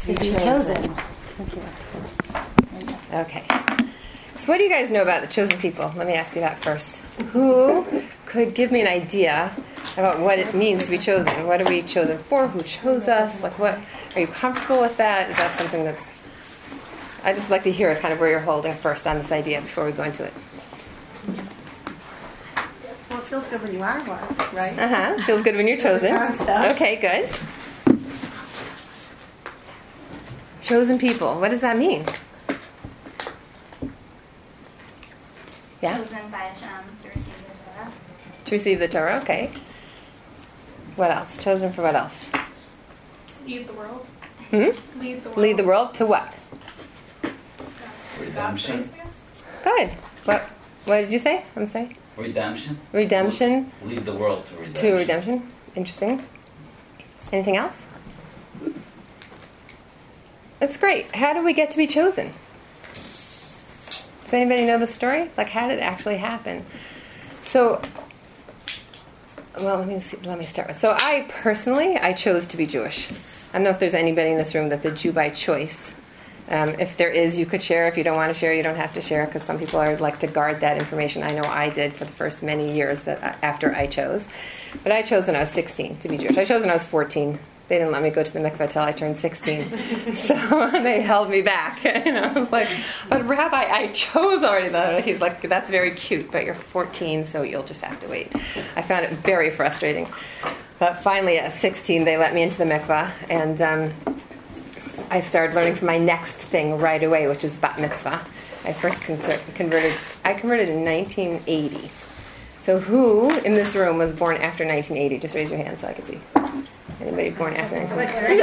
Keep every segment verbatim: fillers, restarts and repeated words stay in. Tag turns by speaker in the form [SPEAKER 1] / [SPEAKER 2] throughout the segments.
[SPEAKER 1] To be, to be chosen. chosen. Thank you.
[SPEAKER 2] Okay. So what do you guys know about the chosen people? Let me ask you that first. Who could give me an idea about what it means to be chosen? What are we chosen for? Who chose us? Like, what? Are you comfortable with that? Is that something that's... I'd just like to hear kind of where you're holding first on this idea before we go into it.
[SPEAKER 3] Well, it feels good when you are one, right?
[SPEAKER 2] Uh-huh. Feels good when you're chosen. Okay, good. Chosen people. What does that mean? Yeah?
[SPEAKER 4] Chosen by Hashem to receive the Torah.
[SPEAKER 2] To receive the Torah, okay. What else? Chosen for what else?
[SPEAKER 3] Lead the world.
[SPEAKER 2] Hmm?
[SPEAKER 3] Lead the world.
[SPEAKER 2] Lead the world to what?
[SPEAKER 5] Redemption.
[SPEAKER 2] Good. What What did you say? I'm sorry.
[SPEAKER 5] Redemption.
[SPEAKER 2] Redemption.
[SPEAKER 5] Lead the world to redemption.
[SPEAKER 2] To redemption. Interesting. Anything else? That's great. How do we get to be chosen? Does anybody know the story? Like, how did it actually happen? So, well, let me see, let me start with. So, I personally, I chose to be Jewish. I don't know if there's anybody in this room that's a Jew by choice. Um, if there is, you could share. If you don't want to share, you don't have to share, because some people are like to guard that information. I know I did for the first many years that I, after I chose. But I chose when I was sixteen to be Jewish. I chose when I was fourteen. They didn't let me go to the mikveh till I turned sixteen. So they held me back. You know, I was like, but Rabbi, I chose already. Though. He's like, that's very cute, but you're fourteen, so you'll just have to wait. I found it very frustrating. But finally, at sixteen, they let me into the mikveh, and um, I started learning for my next thing right away, which is bat mitzvah. I first conser- converted. I converted in nineteen eighty. So who in this room was born after nineteen eighty? Just raise your hand so I can see. Anybody born after nineteen eighty?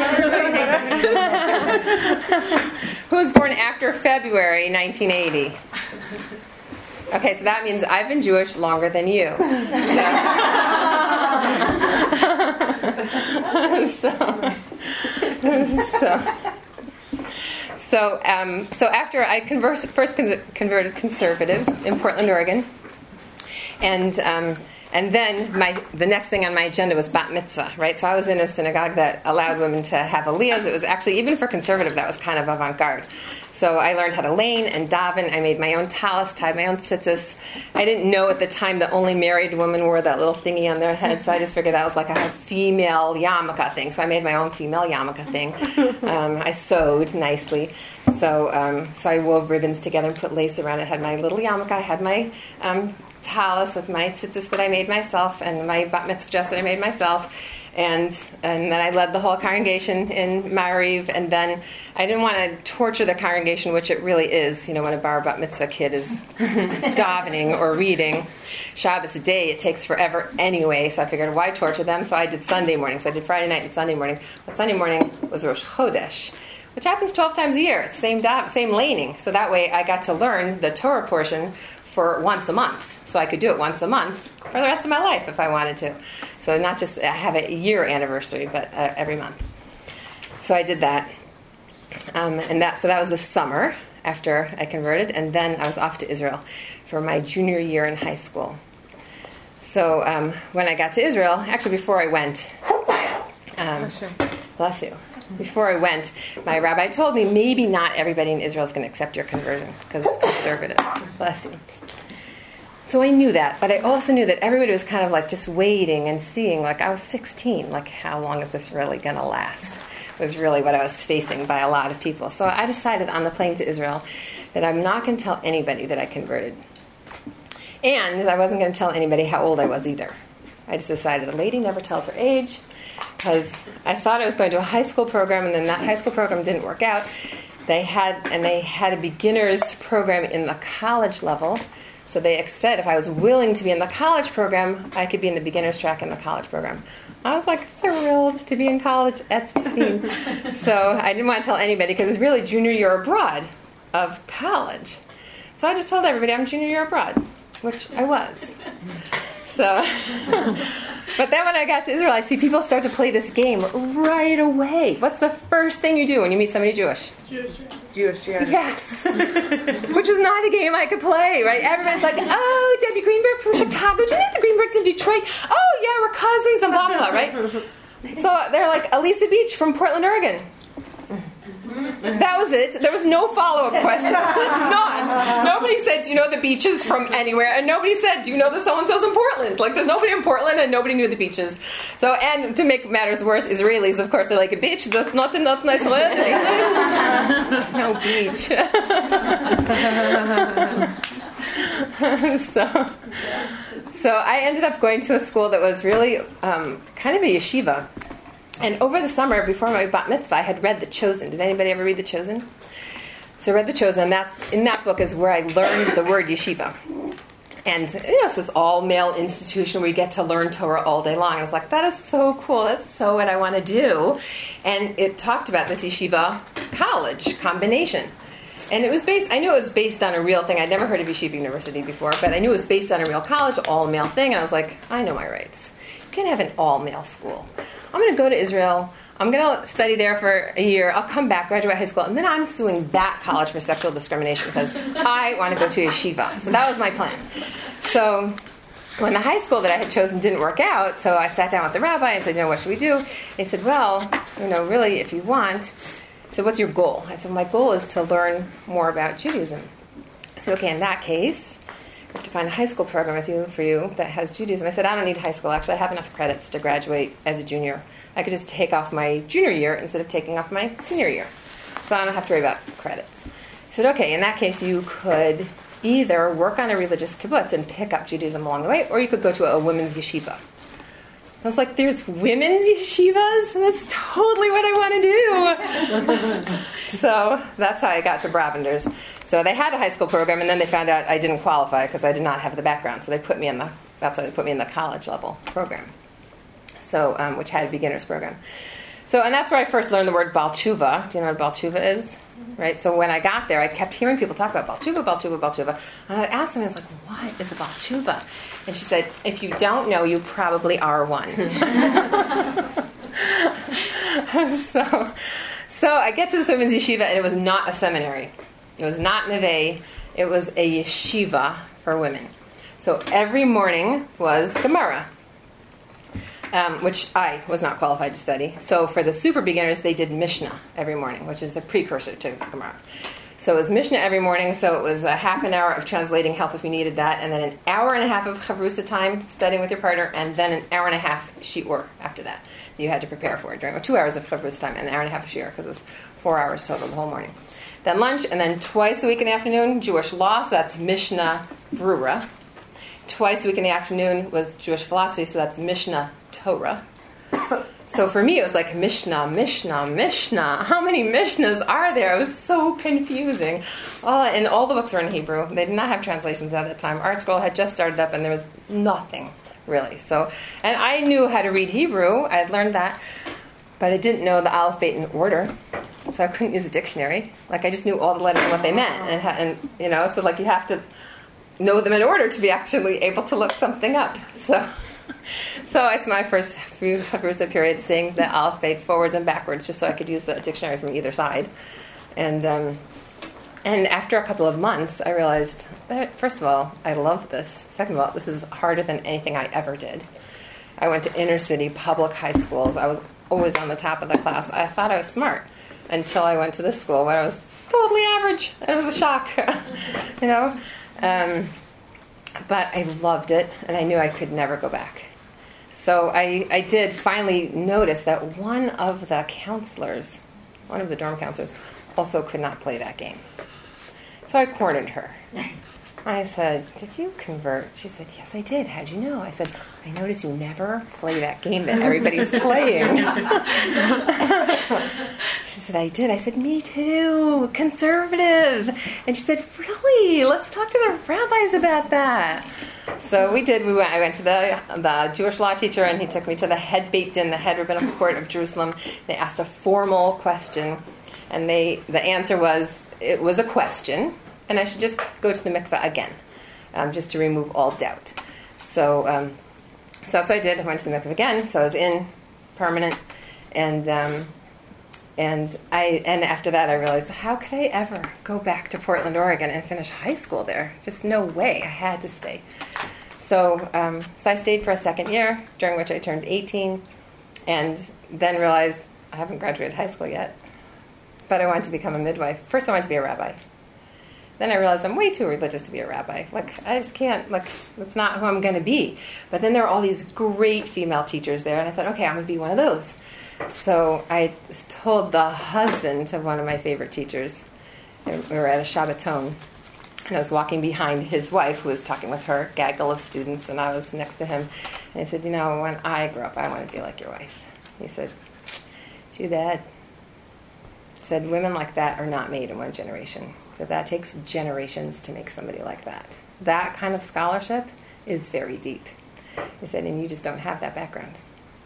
[SPEAKER 2] Who was born after February nineteen eighty? Okay, so that means I've been Jewish longer than you. So, so, so, um, so after I converse, first con- converted conservative in Portland, Oregon, and um, and then my the next thing on my agenda was bat mitzvah, right? So I was in a synagogue that allowed women to have aliyahs. It was actually, even for conservative, that was kind of avant-garde. So I learned how to lane and daven. I made my own talis, tied my own tzitzis. I didn't know at the time that only married women wore that little thingy on their head, so I just figured that was like a female yarmulke thing. So I made my own female yarmulke thing. Um, I sewed nicely. So um, so I wove ribbons together and put lace around it. I had my little yarmulke. I had my um, talis with my tzitzis that I made myself and my bat mitzvah dress that I made myself. And and then I led the whole congregation in Ma'ariv, and then I didn't want to torture the congregation, which it really is, you know, when a bar bat mitzvah kid is davening or reading. Shabbos a day, it takes forever anyway, so I figured, why torture them? So I did Sunday morning. So I did Friday night and Sunday morning. But Sunday morning was Rosh Chodesh, which happens twelve times a year, same da- same laning. So that way I got to learn the Torah portion for once a month. So I could do it once a month for the rest of my life if I wanted to. So not just have a year anniversary, but uh, every month. So I did that. Um, and that so that was the summer after I converted. And then I was off to Israel for my junior year in high school. So um, when I got to Israel, actually before I went, um, bless you. Before I went, my rabbi told me maybe not everybody in Israel is going to accept your conversion because it's conservative. Bless you. So I knew that, but I also knew that everybody was kind of like just waiting and seeing. Like, I was sixteen. Like, how long is this really going to last? Was really what I was facing by a lot of people. So I decided on the plane to Israel that I'm not going to tell anybody that I converted. And I wasn't going to tell anybody how old I was either. I just decided a lady never tells her age, because I thought I was going to a high school program, and then that high school program didn't work out. They had, and they had a beginner's program in the college level. So they said if I was willing to be in the college program, I could be in the beginner's track in the college program. I was like thrilled to be in college at sixteen. So I didn't want to tell anybody because it's really junior year abroad of college. So I just told everybody I'm junior year abroad, which I was. So, but then when I got to Israel, I see people start to play this game right away. What's the first thing you do when you meet somebody Jewish?
[SPEAKER 3] Jewish.
[SPEAKER 1] Jewish, yeah.
[SPEAKER 2] Yes. Which is not a game I could play, right? Everybody's like, oh, Debbie Greenberg from Chicago. Do you know the Greenbergs in Detroit? Oh, yeah, we're cousins and blah, blah, blah, right? So they're like, Elisa Beach from Portland, Oregon. That was it. There was no follow-up question. None. Nobody said, do you know the beaches from anywhere? And nobody said, do you know the so-and-so's in Portland? Like, there's nobody in Portland, and nobody knew the beaches. So, and to make matters worse, Israelis, of course, they're like, a beach, that's not enough nice word in English. No beach. so, so I ended up going to a school that was really um, kind of a yeshiva. And over the summer, before my bat mitzvah, I had read The Chosen. Did anybody ever read The Chosen? So I read The Chosen, and that's, in that book is where I learned the word yeshiva. And, you know, it's this all-male institution where you get to learn Torah all day long. And I was like, that is so cool. That's so what I want to do. And it talked about this yeshiva college combination. And it was based, I knew it was based on a real thing. I'd never heard of Yeshiva University before, but I knew it was based on a real college, all-male thing. And I was like, I know my rights. You can't have an all-male school. I'm going to go to Israel. I'm going to study there for a year. I'll come back, graduate high school, and then I'm suing that college for sexual discrimination because I want to go to a yeshiva. So that was my plan. So when the high school that I had chosen didn't work out, so I sat down with the rabbi and said, you know, what should we do? He said, well, you know, really, if you want. He said, what's your goal? I said, my goal is to learn more about Judaism. I said, okay, in that case, I have to find a high school program with you for you that has Judaism. I said, I don't need high school. Actually, I have enough credits to graduate as a junior. I could just take off my junior year instead of taking off my senior year. So I don't have to worry about credits. He said, okay, in that case, you could either work on a religious kibbutz and pick up Judaism along the way, or you could go to a women's yeshiva. I was like, there's women's yeshivas? That's totally what I want to do. So that's how I got to Bravender's. So they had a high school program, and then they found out I didn't qualify because I did not have the background. So they put me in the, that's why they put me in the college level program. So, um, which had a beginner's program. So, and that's where I first learned the word Baal Tshuva. Do you know what Baal Tshuva is? Right? So when I got there, I kept hearing people talk about Baal Tshuva, Baal Tshuva, Baal Tshuva. And I asked them, I was like, what is a Baal Tshuva? And she said, if you don't know, you probably are one. so, so I get to this women's yeshiva, and it was not a seminary. It was not Neve. It was a yeshiva for women. So every morning was Gemara. Um, which I was not qualified to study. So for the super beginners, they did Mishnah every morning, which is the precursor to Gemara. So it was Mishnah every morning, so it was a half an hour of translating help if you needed that, and then an hour and a half of chavrusa time studying with your partner, and then an hour and a half shiur after that that you had to prepare for during well, two hours of chavrusa time and an hour and a half of shiur, because it was four hours total the whole morning. Then lunch, and then twice a week in the afternoon, Jewish law, so that's Mishnah Brura. Twice a week in the afternoon was Jewish philosophy, so that's Mishnah Torah. So for me, it was like Mishnah, Mishnah, Mishnah. How many Mishnahs are there? It was so confusing. Oh, and all the books were in Hebrew. They did not have translations at that time. Art Scroll had just started up, and there was nothing, really. So, and I knew how to read Hebrew. I had learned that. But I didn't know the Aleph Beit in order. So I couldn't use a dictionary. Like, I just knew all the letters and what they meant. And, and you know, so like you have to know them in order to be actually able to look something up. So... So it's my first few Chavrusa period seeing the Aleph Beit forwards and backwards just so I could use the dictionary from either side. And um, and after a couple of months, I realized that, first of all, I love this. Second of all, this is harder than anything I ever did. I went to inner city public high schools. I was always on the top of the class. I thought I was smart until I went to this school where I was totally average. It was a shock, you know. Um, But I loved it, and I knew I could never go back. So I, I did finally notice that one of the counselors, one of the dorm counselors, also could not play that game. So I cornered her. I said, did you convert? She said, yes, I did. How'd you know? I said, I noticed you never play that game that everybody's playing. She said, I did. I said, me too. Conservative. And she said, really? Let's talk to the rabbis about that. So we did. We went. I went to the the Jewish law teacher, and he took me to the head Beit Din, the head rabbinical court of Jerusalem. They asked a formal question, and they the answer was, it was a question, and I should just go to the mikveh again, um, just to remove all doubt. So, um, so that's what I did. I went to the mikveh again. So I was in, permanent, and um, and I and after that I realized, how could I ever go back to Portland, Oregon, and finish high school there? Just no way. I had to stay. So, um, so I stayed for a second year, during which I turned eighteen, and then realized I haven't graduated high school yet. but I wanted to become a midwife. First, I wanted to be a rabbi. Then I realized I'm way too religious to be a rabbi. Like, I just can't, like, that's not who I'm going to be. But then there were all these great female teachers there, and I thought, okay, I'm going to be one of those. So I told the husband of one of my favorite teachers, we were at a Shabbaton, and I was walking behind his wife, who was talking with her gaggle of students, and I was next to him. And I said, you know, when I grow up, I want to be like your wife. He said, too bad. He said, women like that are not made in one generation. That that takes generations to make somebody like that. That kind of scholarship is very deep. He said, and you just don't have that background.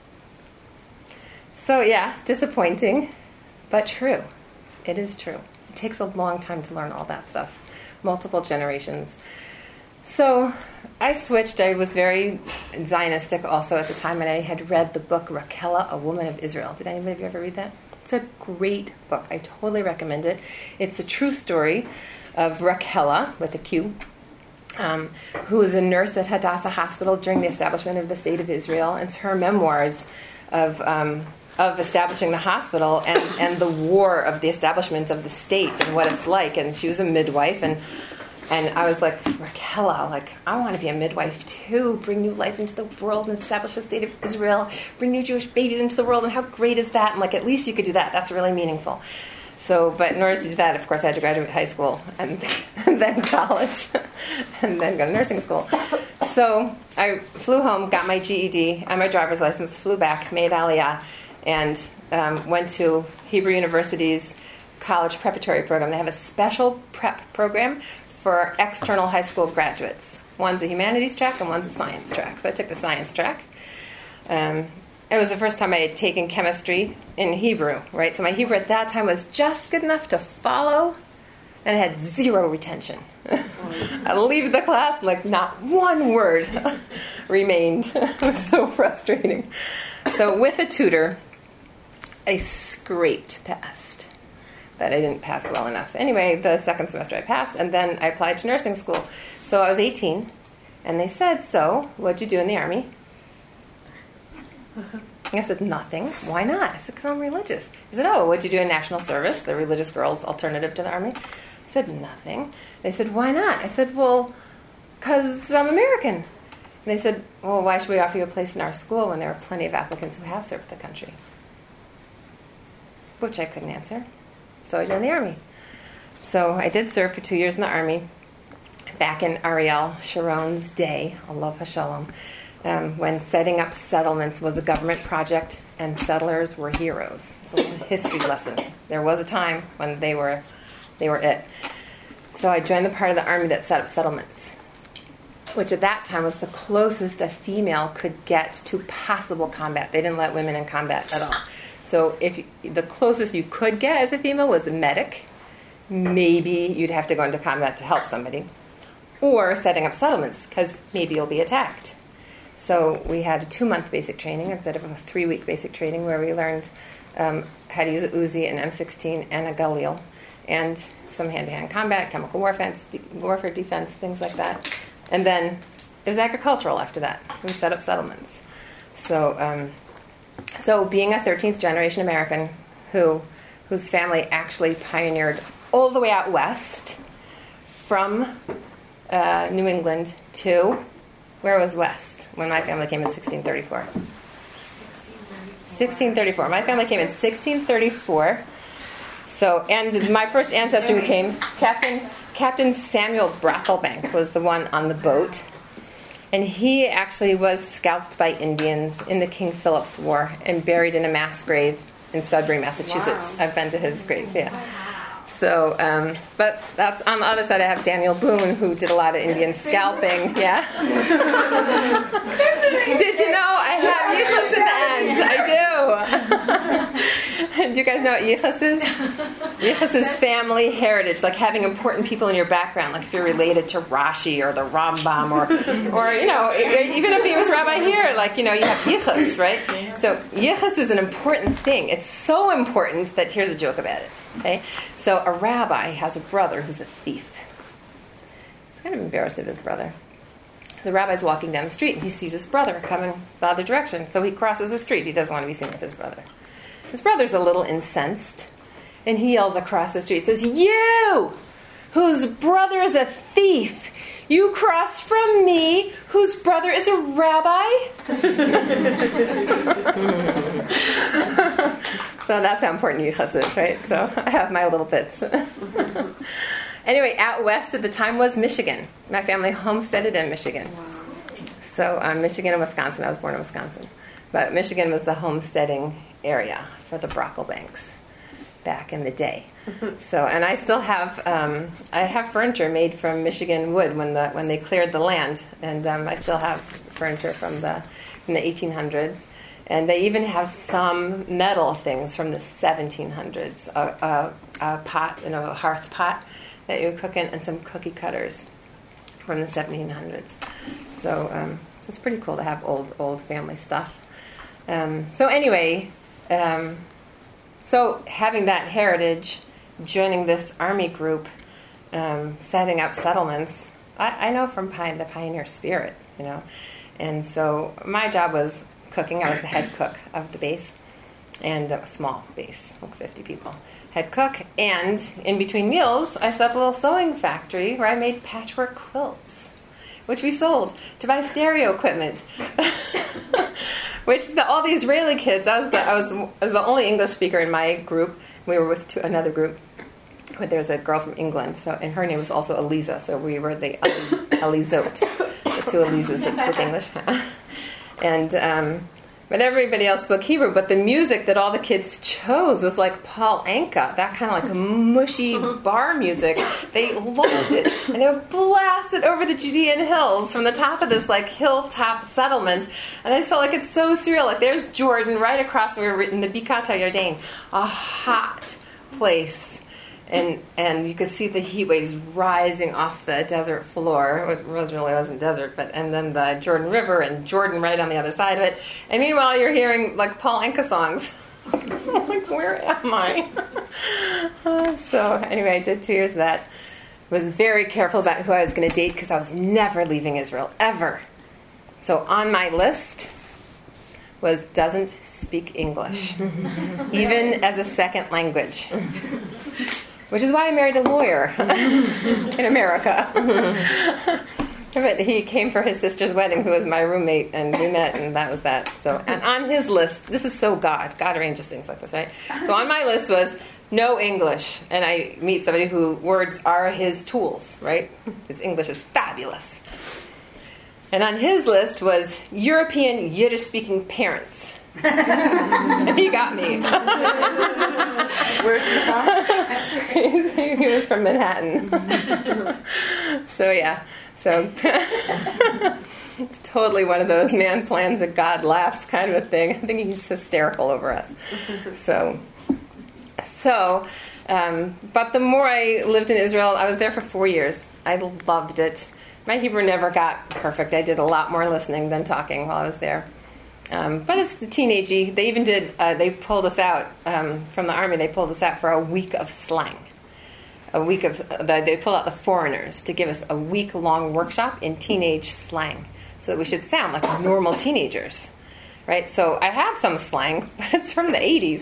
[SPEAKER 2] So yeah, disappointing, but true. It is true. It takes a long time to learn all that stuff. Multiple generations. So I switched. I was very Zionistic also at the time, and I had read the book Rachela, A Woman of Israel. Did anybody of you ever read that? It's a great book. I totally recommend it. It's the true story of Rachela, with a Q, um, who was a nurse at Hadassah Hospital during the establishment of the State of Israel. It's her memoirs of um, of establishing the hospital and, and the war of the establishment of the state and what it's like. And she was a midwife, and and I was like, Rachela, like, I want to be a midwife too. Bring new life into the world and establish the State of Israel. Bring new Jewish babies into the world, and how great is that? And like, at least you could do that. That's really meaningful. So, but in order to do that, of course, I had to graduate high school and, and then college and then go to nursing school. So I flew home, got my G E D and my driver's license, flew back, made Aliyah, and um, went to Hebrew University's college preparatory program. They have a special prep program for external high school graduates. One's a humanities track and one's a science track. So I took the science track. Um, it was the first time I had taken chemistry in Hebrew, right? So my Hebrew at that time was just good enough to follow, and it had zero retention. I leave the class, like not one word remained. It was so frustrating. So with a tutor, I scraped past. But I didn't pass well enough. Anyway, the second semester I passed, and then I applied to nursing school. So I was eighteen, and they said, so, what'd you do in the Army? I said, nothing. Why not? I said, because I'm religious. He said, oh, what'd you do in national service, the religious girls' alternative to the Army? I said, nothing. They said, why not? I said, well, because I'm American. And they said, well, why should we offer you a place in our school when there are plenty of applicants who have served the country? Which I couldn't answer. So I joined the Army. So I did serve for two years in the Army, back in Ariel Sharon's day, Allah Hashalom, um, when setting up settlements was a government project and settlers were heroes. It's a little history lesson. There was a time when they were, they were it. So I joined the part of the Army that set up settlements, which at that time was the closest a female could get to possible combat. They didn't let women in combat at all. So if you, the closest you could get as a female was a medic, maybe you'd have to go into combat to help somebody, or setting up settlements, because maybe you'll be attacked. So we had a two-month basic training instead of a three-week basic training where we learned um, how to use a Uzi, an M sixteen, and a Galil, and some hand-to-hand combat, chemical warfare, de- warfare defense, things like that. And then it was agricultural after that. We set up settlements. So... Um, So being a thirteenth generation American who whose family actually pioneered all the way out west from uh, New England to, where was west when my family came in sixteen thirty-four? sixteen thirty-four. My family came in sixteen thirty-four. So, and my first ancestor who came, Captain Captain Samuel Brocklebank was the one on the boat. And he actually was scalped by Indians in the King Philip's War and buried in a mass grave in Sudbury, Massachusetts. Wow. I've been to his grave, yeah. So, um, but that's on the other side. I have Daniel Boone, who did a lot of Indian scalping. Yeah. Did you know I have yichus in the end? I do. Do you guys know what yichus is? Yichus is family heritage, like having important people in your background, like if you're related to Rashi or the Rambam, or, or you know, even if he was rabbi here, like, you know, you have yichus, right? So yichus is an important thing. It's so important that here's a joke about it. Okay, so a rabbi has a brother who's a thief. He's kind of embarrassed of his brother. The rabbi's walking down the street and he sees his brother coming the other direction. So he crosses the street. He doesn't want to be seen with his brother. His brother's a little incensed. And he yells across the street, says, "You, whose brother is a thief, you cross from me, whose brother is a rabbi?" So that's how important Yichus is, right? So I have my little bits. Anyway, out west at the time was Michigan. My family homesteaded in Michigan. So um, Michigan and Wisconsin. I was born in Wisconsin. But Michigan was the homesteading area for the Brocklebanks back in the day. So, and I still have um, I have furniture made from Michigan wood when the when they cleared the land, and um, I still have furniture from the from the eighteen hundreds, and they even have some metal things from the seventeen hundreds, a, a, a pot, you know, a hearth pot that you would cook in, and some cookie cutters from the seventeen hundreds. So, um, so it's pretty cool to have old old family stuff. Um, so anyway, um, so having that heritage, joining this army group, um, setting up settlements, I, I know from Pine, the pioneer spirit, you know. And so my job was cooking. I was the head cook of the base, and a small base, like fifty people. Head cook, and in between meals, I set up a little sewing factory where I made patchwork quilts, which we sold to buy stereo equipment. Which the, all the Israeli kids, I was the, I was, I was the only English speaker in my group. We were with two, another group, but there's a girl from England, so and her name was also Eliza, so we were the Elizot, the two Elizas that spoke English. And um, but everybody else spoke Hebrew, but the music that all the kids chose was like Paul Anka, that kind of like mushy bar music. They loved it, and they would blast it over the Judean hills from the top of this like hilltop settlement. And I just felt like it's so surreal. Like there's Jordan right across. We were in the Bikat HaYarden, a hot place, and and you could see the heat waves rising off the desert floor. It really wasn't desert, but and then the Jordan River and Jordan right on the other side of it. And meanwhile, you're hearing like Paul Anka songs. I'm like, where am I? uh, so anyway, I did two years of that. Was very careful about who I was going to date because I was never leaving Israel ever. So on my list was doesn't speak English, even as a second language. Which is why I married a lawyer in America. But he came for his sister's wedding, who was my roommate, and we met, and that was that. So, and on his list, this is so God. God arranges things like this, right? So on my list was no English, and I meet somebody who words are his tools, right? His English is fabulous. And on his list was European Yiddish-speaking parents. And he got me.
[SPEAKER 1] Where's he from?
[SPEAKER 2] he, he was from Manhattan. So yeah, so it's totally one of those man plans that God laughs kind of a thing. I think he's hysterical over us. So, so, um, but the more I lived in Israel, I was there for four years. I loved it. My Hebrew never got perfect. I did a lot more listening than talking while I was there. Um, but it's the teenagey. They even did, uh, they pulled us out um, from the army. They pulled us out for a week of slang. A week of, uh, they pulled out the foreigners to give us a week-long workshop in teenage slang so that we should sound like normal teenagers. Right? So I have some slang, but it's from the eighties.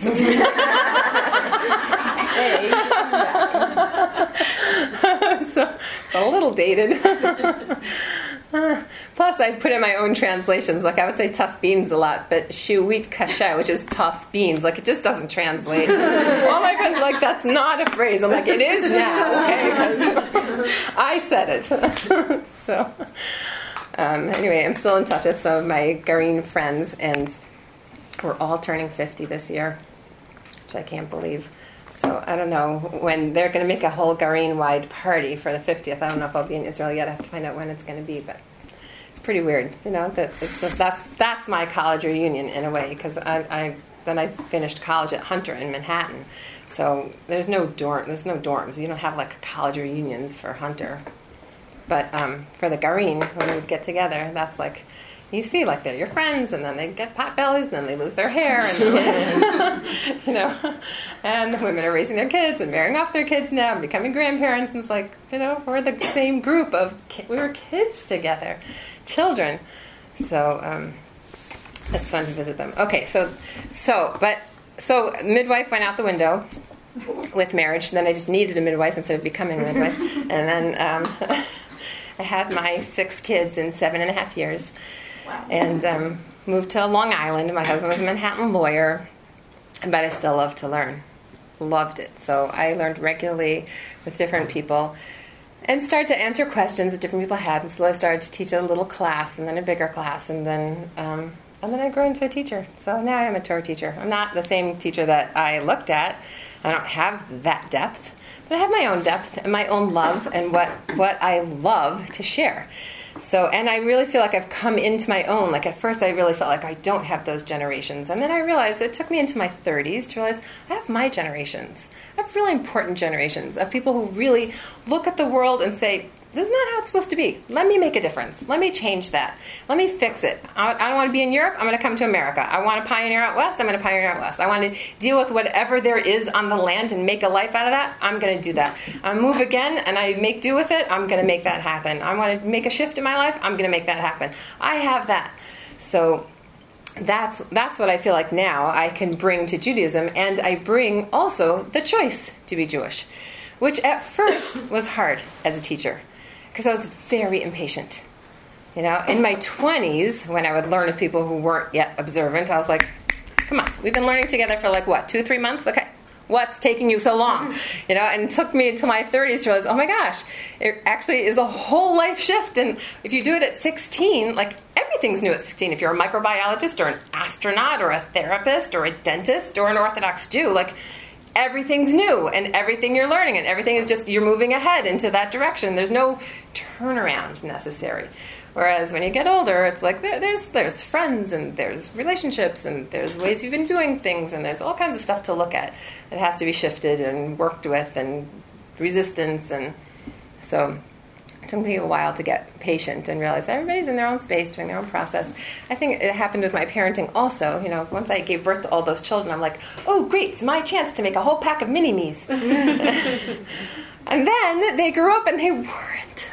[SPEAKER 2] So it's a little dated. Uh, plus, I put in my own translations. Like, I would say tough beans a lot, but shuit kasha, which is tough beans, like, it just doesn't translate. All my friends are like, that's not a phrase. I'm like, it is now, okay? Because I said it. So, um, anyway, I'm still in touch with some of my Garin friends, and we're all turning fifty this year, which I can't believe. So I don't know when they're going to make a whole Garin-wide party for the fiftieth. I don't know if I'll be in Israel yet. I have to find out when it's going to be, but it's pretty weird, you know. That it's, that's that's my college reunion in a way, because I, I then I finished college at Hunter in Manhattan. So there's no dorm, there's no dorms. You don't have like college reunions for Hunter, but um, for the Garin, when we get together, that's like. You see, like, they're your friends, and then they get pot bellies, and then they lose their hair, and you know, and the women are raising their kids and marrying off their kids now, and becoming grandparents, and it's like, you know, we're the same group of, ki- we were kids together, children, so um, it's fun to visit them. Okay, so, so, but, so midwife went out the window, with marriage. Then I just needed a midwife instead of becoming a midwife. And then um, I had my six kids in seven and a half years.
[SPEAKER 3] Wow.
[SPEAKER 2] And um, moved to Long Island. My husband was a Manhattan lawyer, but I still loved to learn. Loved it. So I learned regularly with different people and started to answer questions that different people had. And so I started to teach a little class and then a bigger class. And then um, and then I grew into a teacher. So now I am a Torah teacher. I'm not the same teacher that I looked at. I don't have that depth. But I have my own depth and my own love and what, what I love to share. So, and I really feel like I've come into my own. Like at first I really felt like I don't have those generations. And then I realized it took me into my thirties to realize I have my generations. I have really important generations of people who really look at the world and say, this is not how it's supposed to be. Let me make a difference. Let me change that. Let me fix it. I, I don't want to be in Europe. I'm going to come to America. I want to pioneer out west. I'm going to pioneer out west. I want to deal with whatever there is on the land and make a life out of that. I'm going to do that. I move again and I make do with it. I'm going to make that happen. I want to make a shift in my life. I'm going to make that happen. I have that. So that's that's what I feel like now I can bring to Judaism, and I bring also the choice to be Jewish, which at first was hard as a teacher. Because I was very impatient. You know, in my twenties, when I would learn of people who weren't yet observant, I was like, come on, we've been learning together for like, what, two, three months? Okay, what's taking you so long? You know, and it took me until my thirties to realize, oh my gosh, it actually is a whole life shift. And if you do it at sixteen, like everything's new at sixteen. If you're a microbiologist or an astronaut or a therapist or a dentist or an Orthodox Jew, like everything's new and everything you're learning and everything is just, you're moving ahead into that direction. There's no turnaround necessary. Whereas when you get older, it's like there, there's there's friends and there's relationships and there's ways you've been doing things and there's all kinds of stuff to look at that has to be shifted and worked with and resistance. And so it took me a while to get patient and realize everybody's in their own space doing their own process. I think it happened with my parenting also. You know, once I gave birth to all those children, I'm like, oh, great, it's my chance to make a whole pack of mini-me's. And then they grew up and they weren't.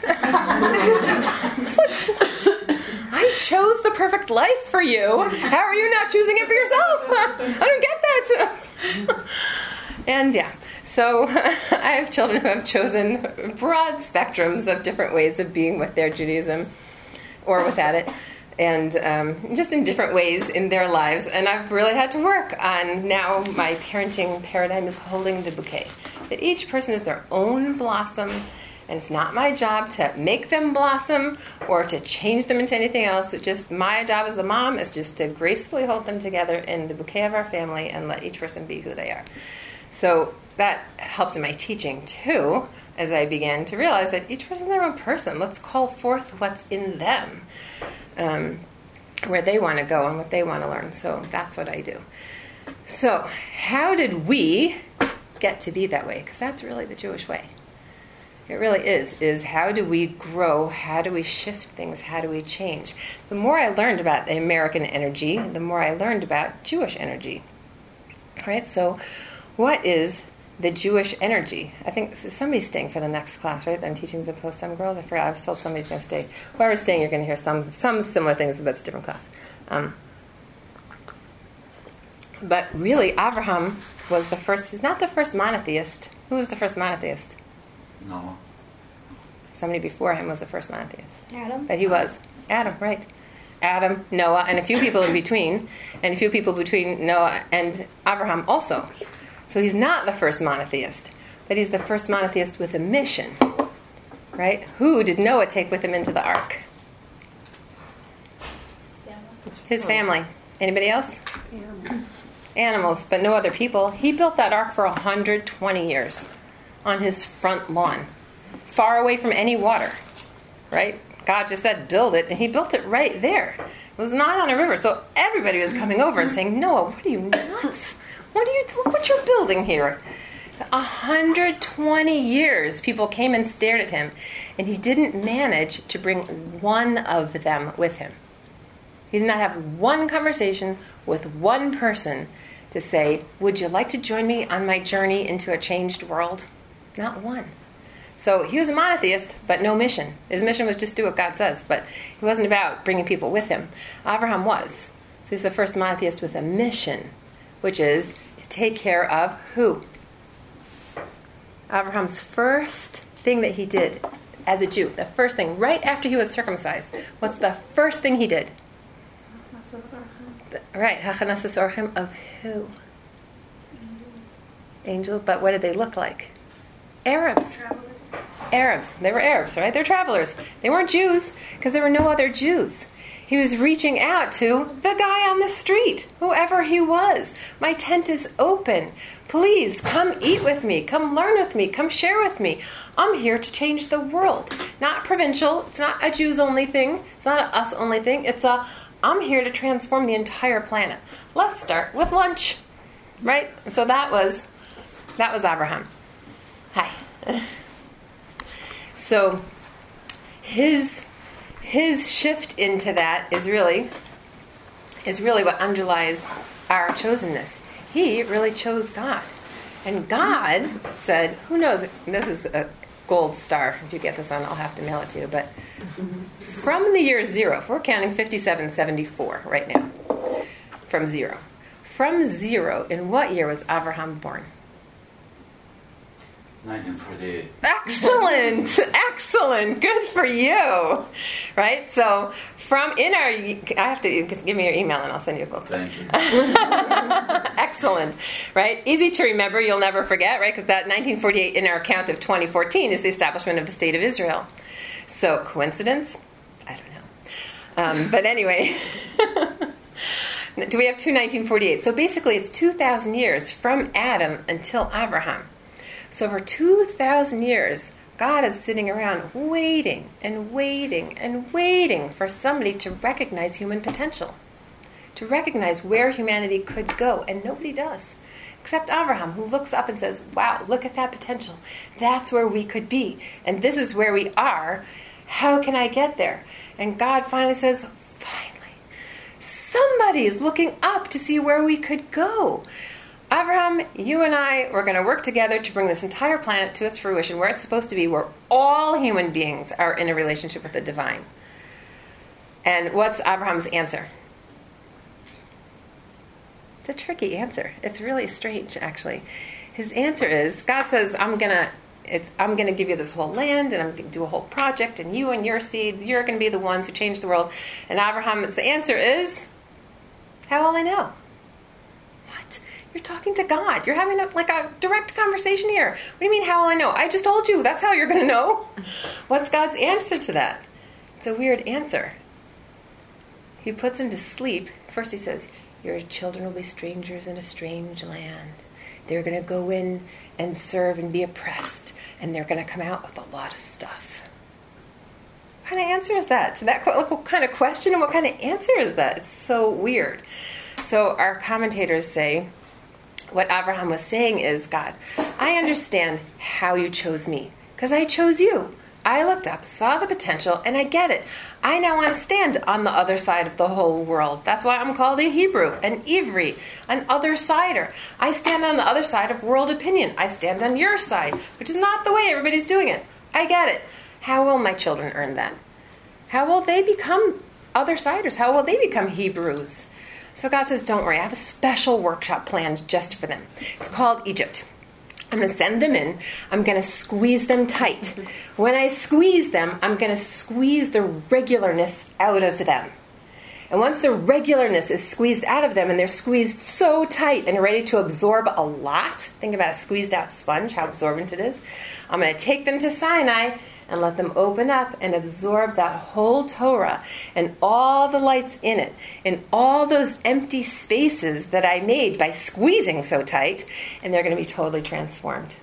[SPEAKER 2] It's like, what? I chose the perfect life for you. How are you not choosing it for yourself? I don't get that. And yeah. So I have children who have chosen broad spectrums of different ways of being with their Judaism or without it, and um, just in different ways in their lives. And I've really had to work on now my parenting paradigm is holding the bouquet. That each person is their own blossom, and it's not my job to make them blossom or to change them into anything else. It's just my job as the mom is just to gracefully hold them together in the bouquet of our family and let each person be who they are. So that helped in my teaching, too, as I began to realize that each person is their own person. Let's call forth what's in them, um, where they want to go and what they want to learn. So that's what I do. So how did we get to be that way? Because that's really the Jewish way. It really is, is how do we grow? How do we shift things? How do we change? The more I learned about the American energy, the more I learned about Jewish energy. Right? So what is the Jewish energy? I think somebody's staying for the next class, right? I'm teaching the post-sem girls. I forgot. I was told somebody's going to stay. Whoever's staying, you're going to hear some some similar things, but it's a different class. Um, but really, Abraham was the first. He's not the first monotheist. Who was the first monotheist?
[SPEAKER 5] Noah.
[SPEAKER 2] Somebody before him was the first monotheist.
[SPEAKER 4] Adam.
[SPEAKER 2] But he was. Adam, right. Adam, Noah, and a few people in between, and a few people between Noah and Abraham also. So he's not the first monotheist, but he's the first monotheist with a mission, right? Who did Noah take with him into the ark?
[SPEAKER 4] His family.
[SPEAKER 2] His family. Anybody else?
[SPEAKER 3] Yeah.
[SPEAKER 2] Animals, but no other people. He built that ark for one hundred twenty years on his front lawn, far away from any water, right? God just said, build it, and he built it right there. It was not on a river, so everybody was coming over and saying, Noah, what are you, nuts? What are you, look what you're building here. one hundred twenty years, people came and stared at him, and he didn't manage to bring one of them with him. He did not have one conversation with one person to say, would you like to join me on my journey into a changed world? Not one. So he was a monotheist, but no mission. His mission was just do what God says, but he wasn't about bringing people with him. Abraham was. So he's the first monotheist with a mission, which is to take care of who? Abraham's first thing that he did as a Jew, the first thing, right after he was circumcised, what's the first thing he did? The, right, Hachanasas Orchim of who? Angels, but what did they look like? Arabs. Arabs. They were Arabs, right? They're travelers. They weren't Jews because there were no other Jews. He was reaching out to the guy on the street, whoever he was. My tent is open. Please come eat with me. Come learn with me. Come share with me. I'm here to change the world. Not provincial. It's not a Jews only thing. It's not a us only thing. It's a I'm here to transform the entire planet. Let's start with lunch. Right? So that was that was Abraham. Hi. So his his shift into that is really is really what underlies our chosenness. He really chose God. And God said, who knows, this is a gold star. If you get this one, I'll have to mail it to you. But from the year zero, if we're counting fifty-seven seventy-four right now, from zero. From zero, in what year was Abraham born?
[SPEAKER 5] nineteen forty-eight.
[SPEAKER 2] Excellent! Excellent! Good for you! Right? So, from in our... I have to... Give me your email and I'll send you a quote.
[SPEAKER 5] Thank you.
[SPEAKER 2] Excellent. Right? Easy to remember. You'll never forget, right? Because that nineteen forty-eight in our count of twenty fourteen is the establishment of the State of Israel. So, coincidence? I don't know. Um, but anyway... Do we have two nineteen forty-eight? So basically it's two thousand years from Adam until Abraham. So for two thousand years, God is sitting around waiting and waiting and waiting for somebody to recognize human potential, to recognize where humanity could go, and nobody does, except Abraham, who looks up and says, wow, look at that potential. That's where we could be, and this is where we are. How can I get there? And God finally says, finally, somebody is looking up to see where we could go. Abraham, you and I, we're going to work together to bring this entire planet to its fruition, where it's supposed to be, where all human beings are in a relationship with the divine. And what's Abraham's answer? It's a tricky answer. It's really strange, actually. His answer is, God says, I'm going to It's, I'm going to give you this whole land, and I'm going to do a whole project, and you and your seed, you're going to be the ones who change the world. And Abraham's answer is, how will I know? What? You're talking to God. You're having a, like a direct conversation here. What do you mean, how will I know? I just told you. That's how you're going to know. What's God's answer to that? It's a weird answer. He puts him to sleep. First he says, your children will be strangers in a strange land. They're going to go in and serve and be oppressed, and they're going to come out with a lot of stuff. What kind of answer is that? To that what kind of question and what kind of answer is that? It's so weird. So our commentators say, what Abraham was saying is, God, I understand how you chose me, because I chose you. I looked up, saw the potential, and I get it. I now want to stand on the other side of the whole world. That's why I'm called a Hebrew, an Ivri, an other-sider. I stand on the other side of world opinion. I stand on your side, which is not the way everybody's doing it. I get it. How will my children earn that? How will they become other-siders? How will they become Hebrews? So God says, don't worry, I have a special workshop planned just for them. It's called Egypt. I'm going to send them in. I'm going to squeeze them tight. When I squeeze them, I'm going to squeeze the regularness out of them. And once the regularness is squeezed out of them, and they're squeezed so tight and ready to absorb a lot, think about a squeezed out sponge, how absorbent it is. I'm going to take them to Sinai and let them open up and absorb that whole Torah and all the lights in it and all those empty spaces that I made by squeezing so tight, and they're going to be totally transformed.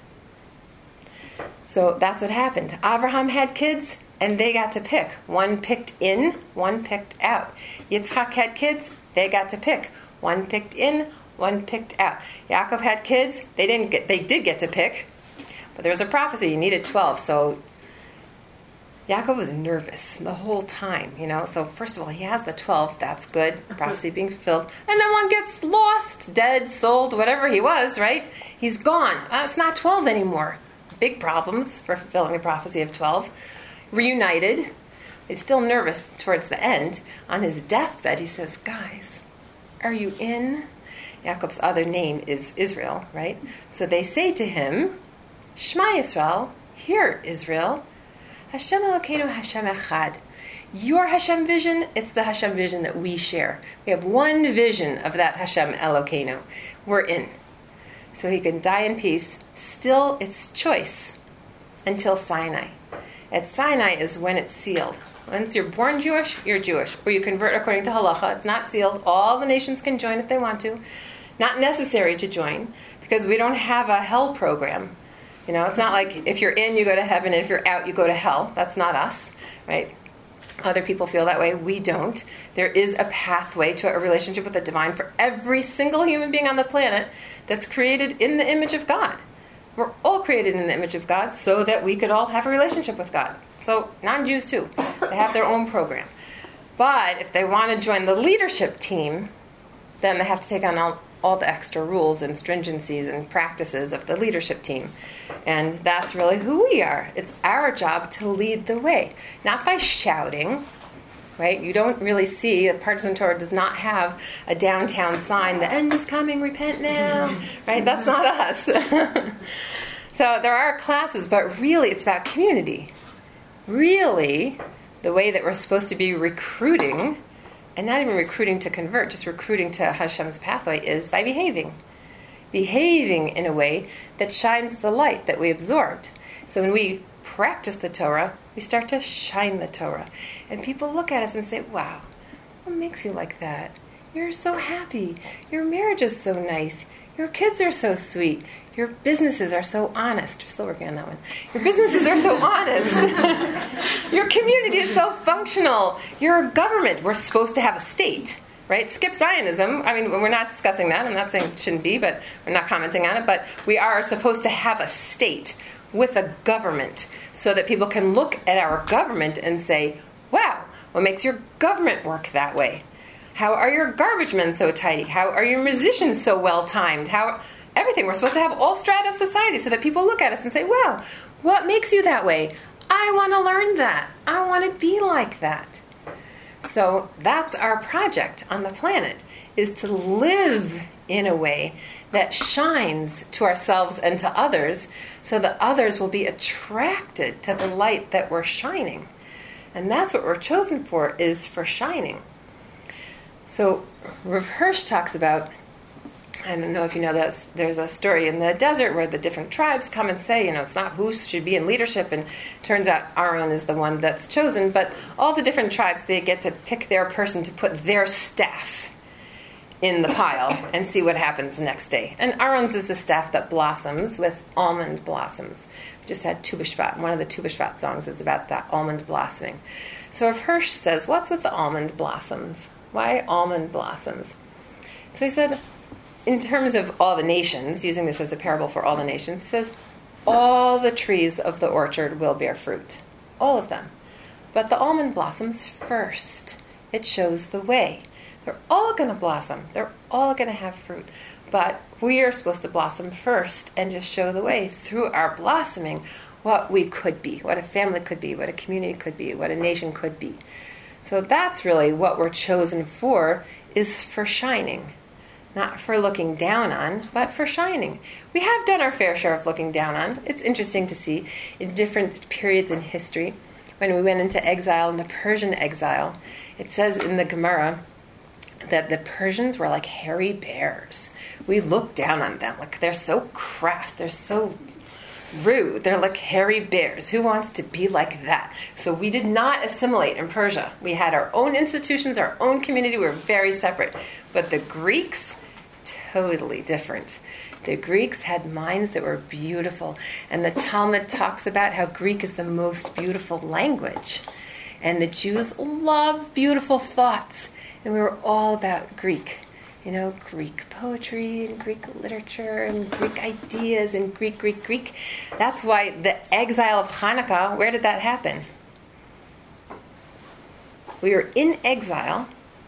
[SPEAKER 2] So that's what happened. Abraham had kids, and they got to pick. One picked in, one picked out. Yitzchak had kids, they got to pick. One picked in, one picked out. Yaakov had kids, they didn't get, they did get to pick, but there was a prophecy, you needed twelve, so Yaakov was nervous the whole time, you know. So first of all, he has the twelve. That's good. Prophecy being fulfilled. And then one gets lost, dead, sold, whatever he was, right? He's gone. Uh, it's not twelve anymore. Big problems for fulfilling the prophecy of twelve. Reunited. He's still nervous towards the end. On his deathbed, he says, guys, are you in? Yaakov's other name is Israel, right? So they say to him, Shema Yisrael, hear Israel, Hashem Elokeinu Hashem Echad. Your Hashem vision, it's the Hashem vision that we share. We have one vision of that Hashem Elokeinu. We're in. So he can die in peace. Still, it's choice until Sinai. At Sinai is when it's sealed. Once you're born Jewish, you're Jewish. Or you convert according to halacha. It's not sealed. All the nations can join if they want to. Not necessary to join, because we don't have a hell program. You know, it's not like if you're in, you go to heaven, and if you're out, you go to hell. That's not us, right? Other people feel that way. We don't. There is a pathway to a relationship with the divine for every single human being on the planet that's created in the image of God. We're all created in the image of God so that we could all have a relationship with God. So non-Jews too. They have their own program. But if they want to join the leadership team, then they have to take on all, all the extra rules and stringencies and practices of the leadership team. And that's really who we are. It's our job to lead the way. Not by shouting, right? You don't really see, a partisan Torah does not have a downtown sign, the end is coming, repent now, right? That's not us. So there are classes, but really it's about community. Really, the way that we're supposed to be recruiting, and not even recruiting to convert, just recruiting to Hashem's pathway, is by behaving. Behaving in a way that shines the light that we absorbed. So when we practice the Torah, we start to shine the Torah. And people look at us and say, wow, what makes you like that? You're so happy. Your marriage is so nice. Your kids are so sweet. Your businesses are so honest. We're still working on that one. Your businesses are so honest. Your community is so functional. Your government, we're supposed to have a state, right? Skip Zionism. I mean, we're not discussing that. I'm not saying it shouldn't be, but we're not commenting on it. But we are supposed to have a state with a government so that people can look at our government and say, wow, what makes your government work that way? How are your garbage men so tidy? How are your musicians so well timed? How everything. We're supposed to have all strata of society so that people look at us and say, wow, what makes you that way? I want to learn that. I want to be like that. So that's our project on the planet, is to live in a way that shines to ourselves and to others so that others will be attracted to the light that we're shining. And that's what we're chosen for, is for shining. So Rav Hirsch talks about, I don't know if you know this, there's a story in the desert where the different tribes come and say, you know, it's not who should be in leadership, and turns out Aaron is the one that's chosen, but all the different tribes, they get to pick their person to put their staff in the pile and see what happens the next day. And Aaron's is the staff that blossoms with almond blossoms. We just had Tu B'Shvat. One of the Tu B'Shvat songs is about that almond blossoming. So Rav Hirsch says, what's with the almond blossoms? Why almond blossoms? So he said, in terms of all the nations, using this as a parable for all the nations, he says, all the trees of the orchard will bear fruit. All of them. But the almond blossoms first. It shows the way. They're all going to blossom. They're all going to have fruit. But we are supposed to blossom first and just show the way through our blossoming what we could be, what a family could be, what a community could be, what a nation could be. So that's really what we're chosen for, is for shining. Not for looking down on, but for shining. We have done our fair share of looking down on. It's interesting to see in different periods in history. When we went into exile, in the Persian exile, it says in the Gemara that the Persians were like hairy bears. We look down on them. Like, they're so crass. They're so rude. They're like hairy bears. Who wants to be like that? So we did not assimilate in Persia. We had our own institutions, our own community. We were very separate. But the Greeks, totally different. The Greeks had minds that were beautiful. And the Talmud talks about how Greek is the most beautiful language. And the Jews love beautiful thoughts. And we were all about Greek. You know, Greek poetry and Greek literature and Greek ideas and Greek, Greek, Greek. That's why the exile of Hanukkah, where did that happen? We were in exile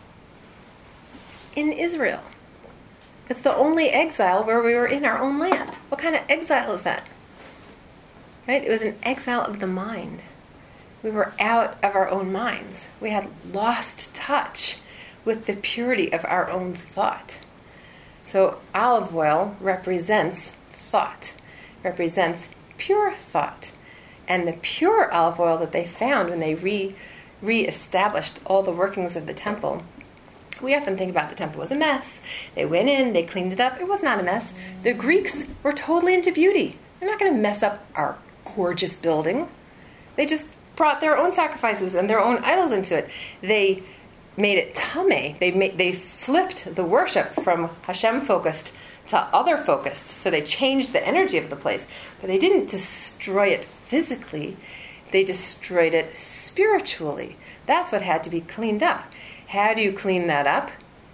[SPEAKER 2] in Israel. It's the only exile where we were in our own land. What kind of exile is that? Right? It was an exile of the mind. We were out of our own minds. We had lost touch with the purity of our own thought. So olive oil represents thought, represents pure thought. And the pure olive oil that they found when they re re-established all the workings of the temple. We often think about the temple was a mess. They went in, they cleaned it up. It was not a mess. The Greeks were totally into beauty. They're not going to mess up our gorgeous building. They just brought their own sacrifices and their own idols into it. They made it tameh. They made, they flipped the worship from Hashem-focused to other-focused. So they changed the energy of the place. But they didn't destroy it physically. They destroyed it spiritually. That's what had to be cleaned up. How do you clean that up?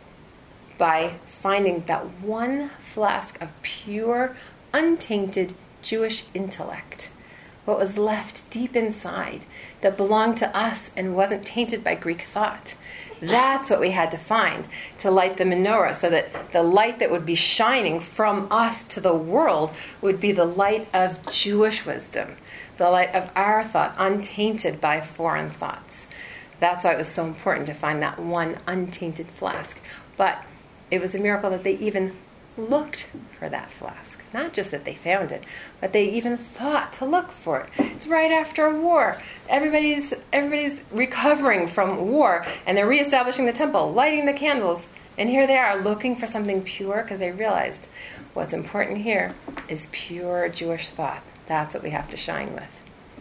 [SPEAKER 2] By finding that one flask of pure, untainted Jewish intellect. What was left deep inside that belonged to us and wasn't tainted by Greek thought. That's what we had to find to light the menorah, so that the light that would be shining from us to the world would be the light of Jewish wisdom, the light of our thought, untainted by foreign thoughts. That's why it was so important to find that one untainted flask. But it was a miracle that they even looked for that flask. Not just that they found it, but they even thought to look for it. It's right after a war. Everybody's everybody's recovering from war, and they're reestablishing the temple, lighting the candles. And here they are looking for something pure, because they realized what's important here is pure Jewish thought. That's what we have to shine with.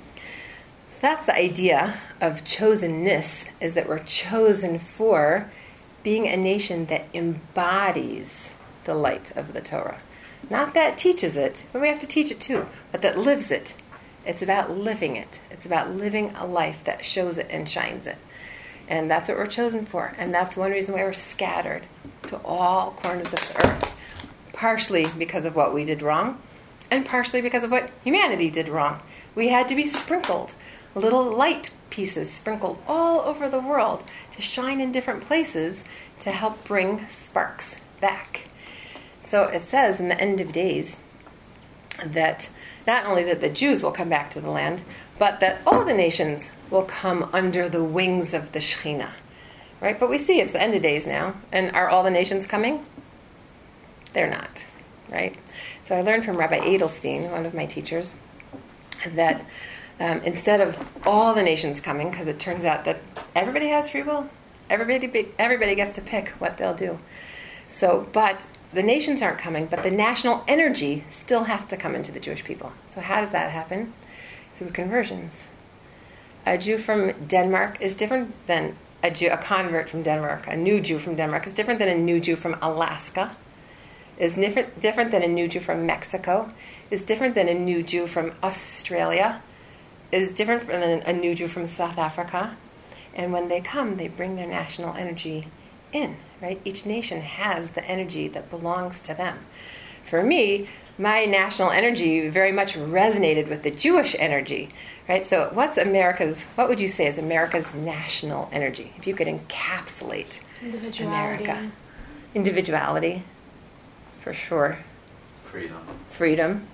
[SPEAKER 2] So that's the idea of chosenness, is that we're chosen for being a nation that embodies the light of the Torah. Not that teaches it, but we have to teach it too, but that lives it. It's about living it. It's about living a life that shows it and shines it. And that's what we're chosen for. And that's one reason why we're scattered to all corners of the earth. Partially because of what we did wrong, and partially because of what humanity did wrong. We had to be sprinkled, little light pieces sprinkled all over the world to shine in different places to help bring sparks back. So it says in the end of days that not only that the Jews will come back to the land, but that all the nations will come under the wings of the Shekhinah. Right? But we see it's the end of days now. And are all the nations coming? They're not. Right? So I learned from Rabbi Edelstein, one of my teachers, that um, instead of all the nations coming, because it turns out that everybody has free will. Everybody, everybody gets to pick what they'll do. So, but the nations aren't coming, but the national energy still has to come into the Jewish people. So how does that happen? Through conversions. A Jew from Denmark is different than a Jew, a convert from Denmark. A new Jew from Denmark is different than a new Jew from Alaska. Is different, different than a new Jew from Mexico. Is different than a new Jew from Australia. Is different than a new Jew from South Africa. And when they come, they bring their national energy in. Right? Each nation has the energy that belongs to them. For me, my national energy very much resonated with the Jewish energy. Right? So what's America's, what would you say is America's national energy? If you could encapsulate
[SPEAKER 3] Individuality.
[SPEAKER 2] America. Individuality, for sure.
[SPEAKER 5] Freedom.
[SPEAKER 2] Freedom.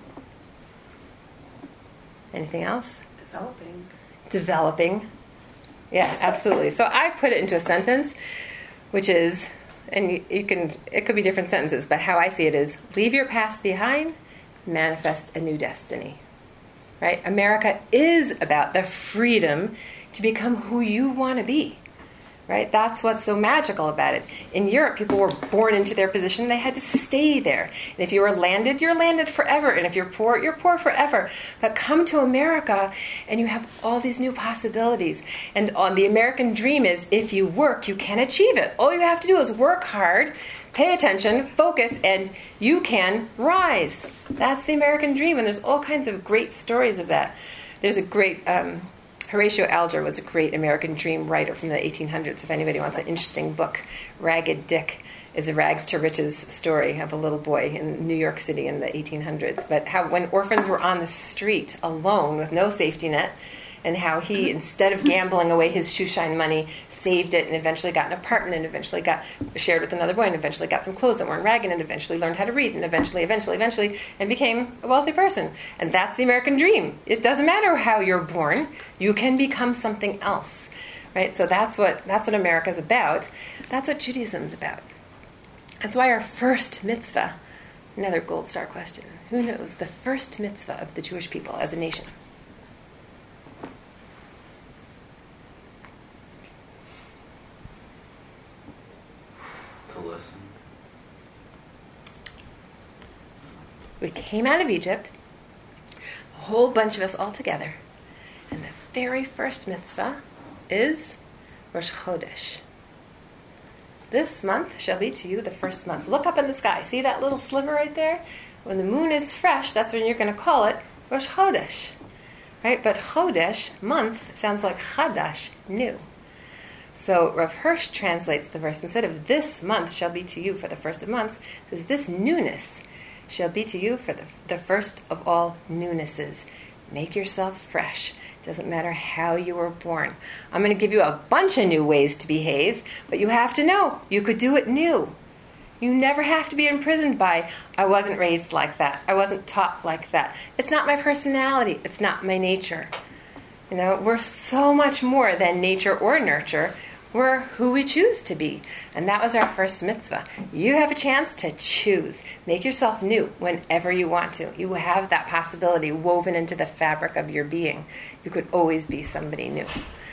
[SPEAKER 2] Anything else?
[SPEAKER 1] Developing.
[SPEAKER 2] Developing. Yeah, absolutely. So I put it into a sentence, which is, and you, you can, it could be different sentences, but how I see it is, leave your past behind, manifest a new destiny. Right? America is about the freedom to become who you want to be. Right? That's what's so magical about it. In Europe, people were born into their position. They had to stay there. And if you were landed, you're landed forever. And if you're poor, you're poor forever. But come to America, and you have all these new possibilities. And on the American dream is, if you work, you can achieve it. All you have to do is work hard, pay attention, focus, and you can rise. That's the American dream. And there's all kinds of great stories of that. There's a great... Um, Horatio Alger was a great American dream writer from the eighteen hundreds. If anybody wants an interesting book, Ragged Dick is a rags to riches story of a little boy in New York City in the eighteen hundreds. But how when orphans were on the street alone with no safety net, and how he, instead of gambling away his shoeshine money, saved it and eventually got an apartment and eventually got shared with another boy and eventually got some clothes that weren't ragged and eventually learned how to read and eventually, eventually, eventually, and became a wealthy person. And that's the American dream. It doesn't matter how you're born. You can become something else. Right? So that's what that's what America's about. That's what Judaism's about. That's why our first mitzvah, another gold star question, Who knows the first mitzvah of the Jewish people as a nation?
[SPEAKER 5] To listen.
[SPEAKER 2] We came out of Egypt, a whole bunch of us all together, and the very first mitzvah is Rosh Chodesh. This month shall be to you the first month. Look up in the sky. See that little sliver right there? When the moon is fresh, that's when you're going to call it Rosh Chodesh. Right? But Chodesh, month, sounds like Chadash, new. So Rav Hirsch translates the verse, instead of this month shall be to you for the first of months, it says this newness shall be to you for the, the first of all newnesses. Make yourself fresh. Doesn't matter how you were born. I'm going to give you a bunch of new ways to behave, but you have to know you could do it new. You never have to be imprisoned by, I wasn't raised like that. I wasn't taught like that. It's not my personality. It's not my nature. You know, we're so much more than nature or nurture. We're who we choose to be. And that was our first mitzvah. You have a chance to choose. Make yourself new whenever you want to. You have that possibility woven into the fabric of your being. You could always be somebody new.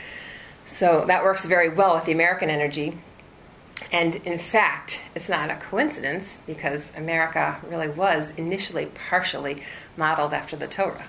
[SPEAKER 2] So that works very well with the American energy. And in fact, it's not a coincidence because America really was initially partially modeled after the Torah.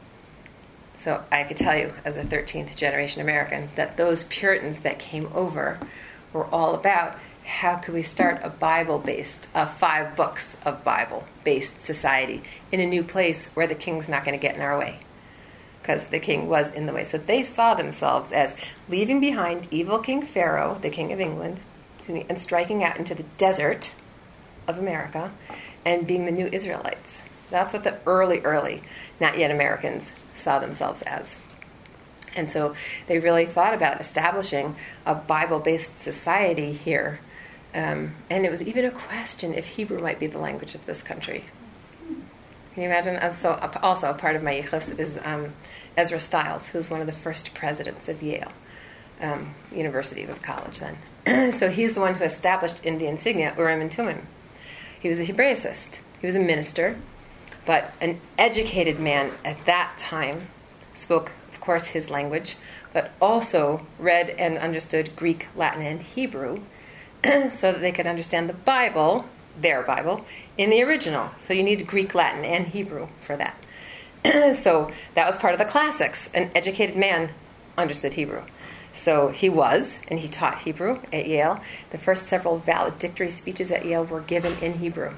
[SPEAKER 2] So I could tell you, as a thirteenth generation American, that those Puritans that came over were all about how could we start a Bible-based, uh, five books of Bible-based society in a new place where the king's not going to get in our way. Because the king was in the way. So they saw themselves as leaving behind evil King Pharaoh, the king of England, and striking out into the desert of America and being the new Israelites. That's what the early, early, not yet Americans saw themselves as. And so they really thought about establishing a Bible-based society here. Um, and it was even a question if Hebrew might be the language of this country. Can you imagine? And so also a part of my yichus is um, Ezra Stiles, who's one of the first presidents of Yale um, University, was college then. So he's the one who established in the insignia Urim and Tumim. He was a Hebraicist. He was a minister, but an educated man at that time, spoke, of course, his language, but also read and understood Greek, Latin, and Hebrew so that they could understand the Bible, their Bible, in the original. So you need Greek, Latin, and Hebrew for that. So that was part of the classics. An educated man understood Hebrew. So he was, and he taught Hebrew at Yale. The first several valedictory speeches at Yale were given in Hebrew.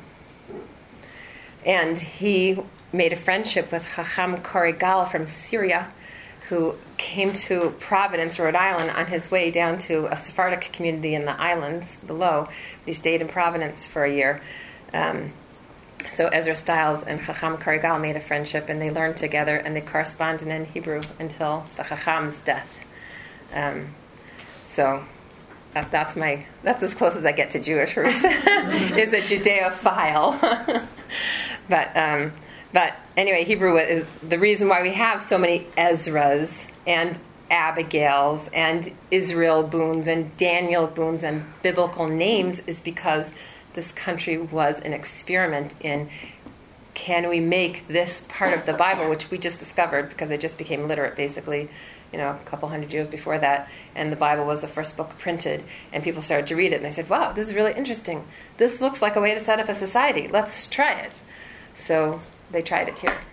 [SPEAKER 2] And he made a friendship with Chacham Korigal from Syria, who came to Providence, Rhode Island, on his way down to a Sephardic community in the islands below. He stayed in Providence for a year. Um, so Ezra Stiles and Chacham Korigal made a friendship, and they learned together, and they corresponded in Hebrew until the Chacham's death. Um, so that, that's my that's as close as I get to Jewish roots. Is a Judeophile. but um, but anyway, Hebrew is the reason why we have so many Ezras and Abigails and Israel Boones and Daniel Boones and biblical names is because this country was an experiment in, can we make this part of the Bible, which we just discovered because I just became literate basically, you know, a couple hundred years before that, and the Bible was the first book printed, and people started to read it, and they said, wow, this is really interesting. This looks like a way to set up a society. Let's try it. So they tried it here.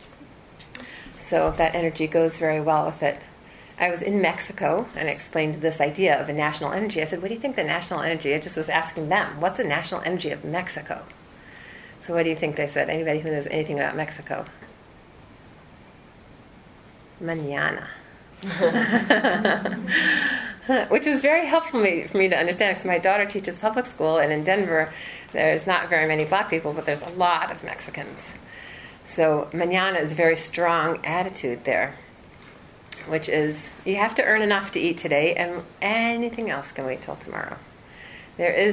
[SPEAKER 2] So that energy goes very well with it. I was in Mexico, and I explained this idea of a national energy. I said, what do you think the national energy? I just was asking them, what's the national energy of Mexico? So what do you think they said? Anybody who knows anything about Mexico? Mañana. Which was very helpful for me, for me to understand, because my daughter teaches public school, and in Denver there's not very many black people, but there's a lot of Mexicans. So mañana is a very strong attitude there, which is you have to earn enough to eat today, and anything else can wait till tomorrow. There is